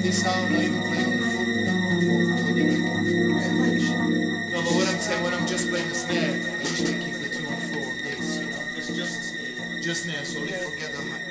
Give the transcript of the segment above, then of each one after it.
this out or even play on the flute? What do you reckon? No, but what I'm saying, when I'm just playing the snare, I usually keep the 2 and 4 on this, you know. Just snare. Just snare, so you forget the high.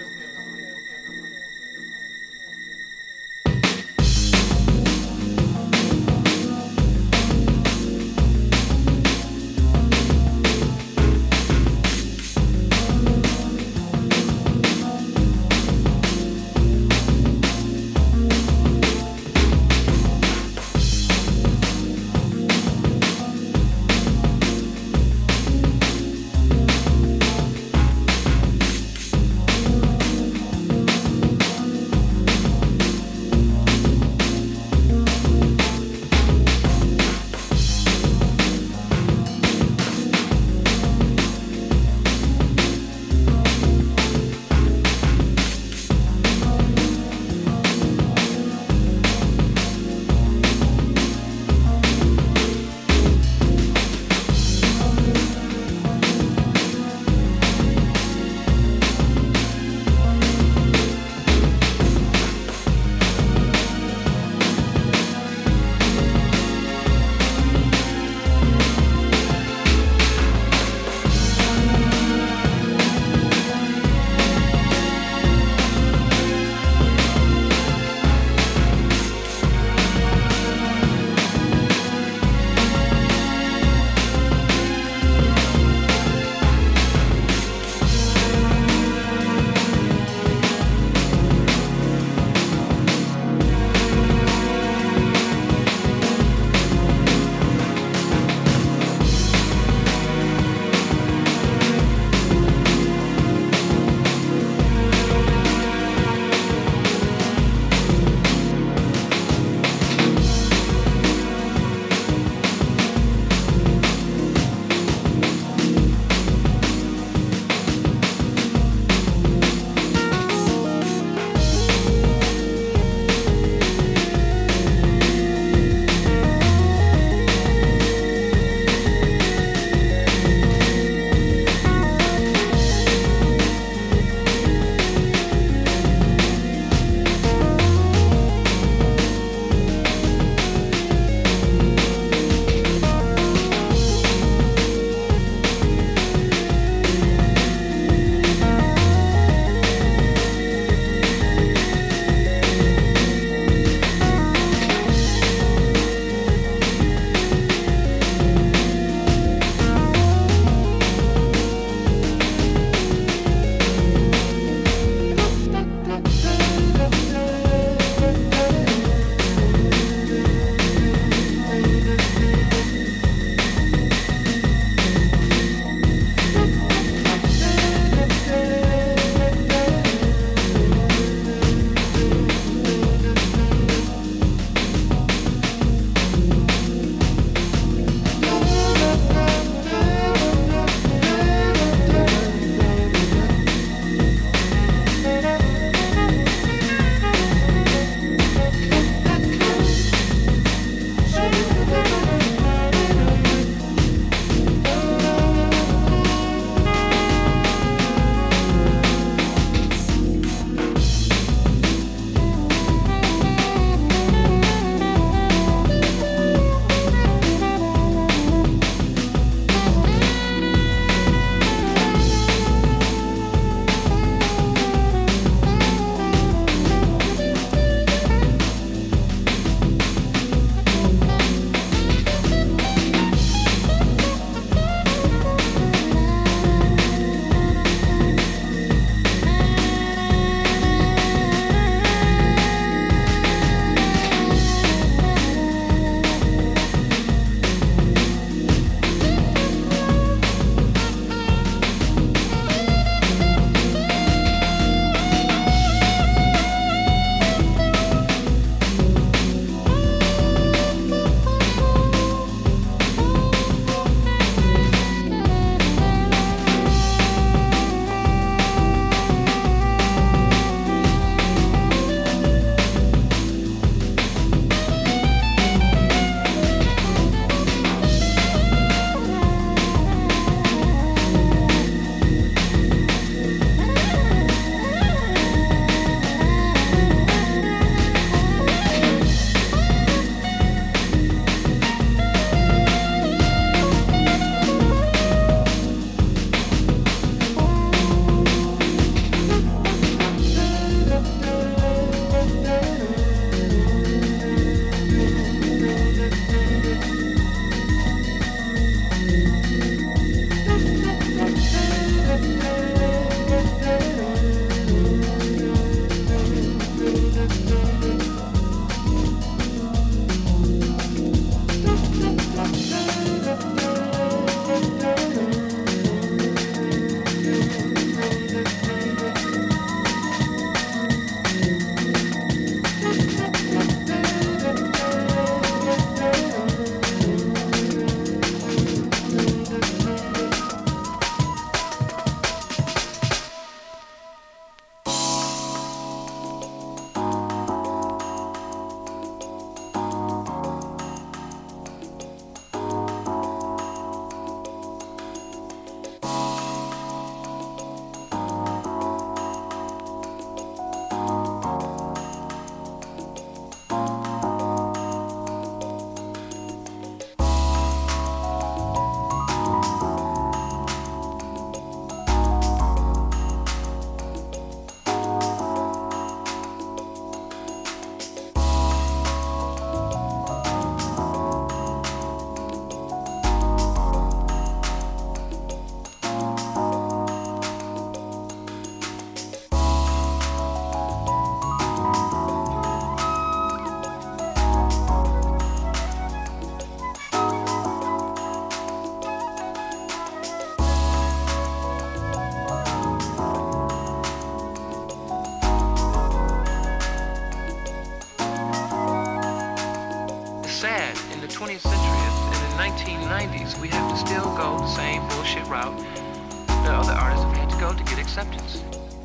sad in the 20th century and in the 1990s we have to still go the same bullshit route that other artists have had to go to get acceptance.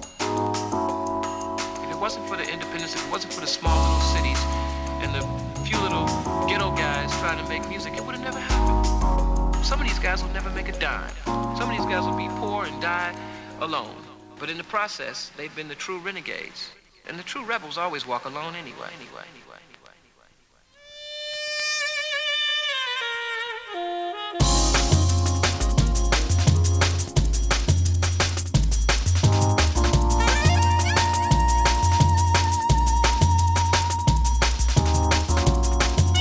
If it wasn't for the independence, if it wasn't for the small little cities and the few little ghetto guys trying to make music, it would have never happened. Some of these guys will never make a dime. Some of these guys will be poor and die alone. But in the process, they've been the true renegades. And the true rebels always walk alone anyway.